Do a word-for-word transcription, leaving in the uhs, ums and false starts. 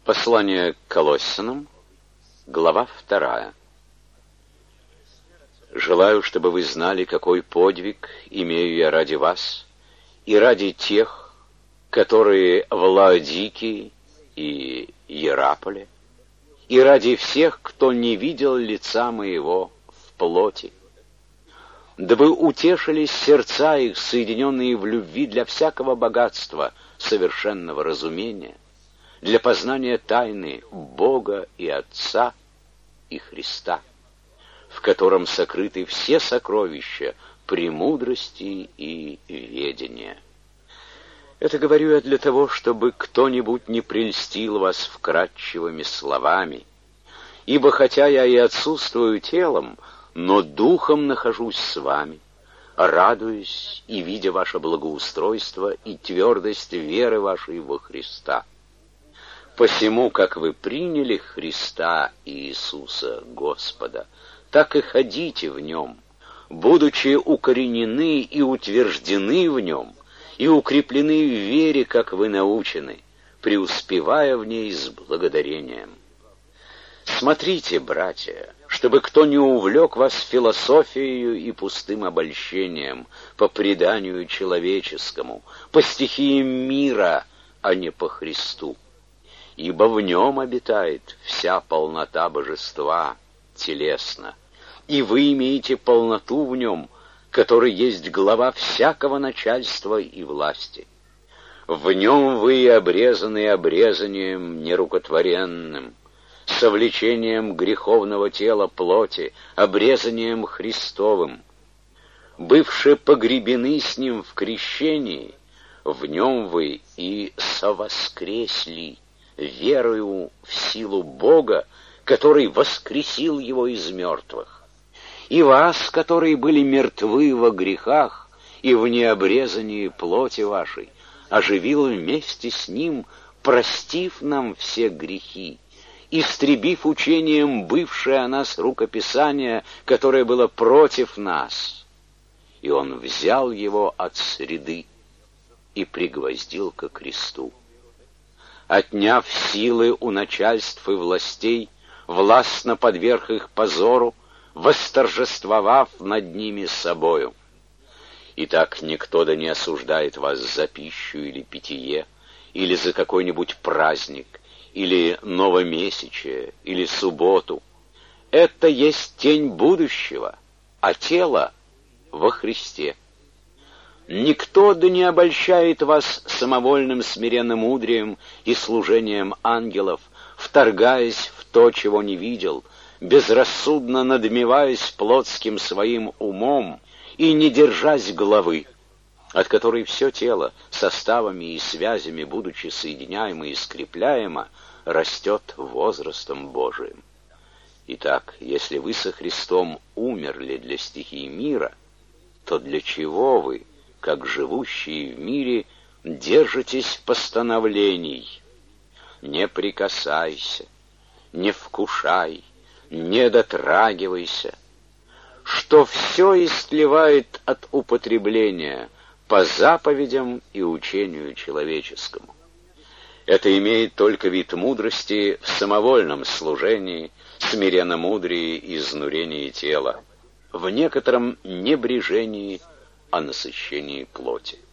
Послание к Колоссянам, глава вторая. Желаю, чтобы вы знали, какой подвиг имею я ради вас и ради тех, которые в Лаодикии и Иераполе, и ради всех, кто не видел лица моего в плоти, дабы утешились сердца их, соединенные в любви для всякого богатства совершенного разумения, для познания тайны Бога и Отца и Христа, в котором сокрыты все сокровища премудрости и ведения. Это говорю я для того, чтобы кто-нибудь не прельстил вас вкрадчивыми словами, ибо хотя я и отсутствую телом, но духом нахожусь с вами, радуюсь и видя ваше благоустройство и твердость веры вашей во Христа. Посему, как вы приняли Христа Иисуса Господа, так и ходите в Нем, будучи укоренены и утверждены в Нем, и укреплены в вере, как вы научены, преуспевая в ней с благодарением. Смотрите, братья, чтобы кто не увлек вас философией и пустым обольщением, по преданию человеческому, по стихиям мира, а не по Христу. Ибо в нем обитает вся полнота божества телесно, и вы имеете полноту в нем, который есть глава всякого начальства и власти. В нем вы обрезаны обрезанием нерукотворенным, совлечением греховного тела плоти, обрезанием Христовым, бывши погребены с ним в крещении, в нем вы и совоскресли, верою в силу Бога, который воскресил его из мертвых. И вас, которые были мертвы во грехах и в необрезании плоти вашей, оживил вместе с ним, простив нам все грехи, истребив учением бывшее о нас рукописание, которое было против нас. И он взял его от среды и пригвоздил ко кресту. Отняв силы у начальств и властей, властно подверг их позору, восторжествовав над ними собою. Итак, никто да не осуждает вас за пищу или питье, или за какой-нибудь праздник, или новомесячие, или субботу. Это есть тень будущего, а тело во Христе. Никто да не обольщает вас самовольным смиренномудрием и служением ангелов, вторгаясь в то, чего не видел, безрассудно надмеваясь плотским своим умом и не держась головы, от которой все тело, составами и связями, будучи соединяемо и скрепляемо, растет возрастом Божиим. Итак, если вы со Христом умерли для стихии мира, то для чего вы, как живущие в мире, держитесь постановлений? Не прикасайся, не вкушай, не дотрагивайся, что все истлевает от употребления по заповедям и учению человеческому. Это имеет только вид мудрости в самовольном служении, смиренномудрии и изнурении тела, в некотором небрежении о насыщении плоти.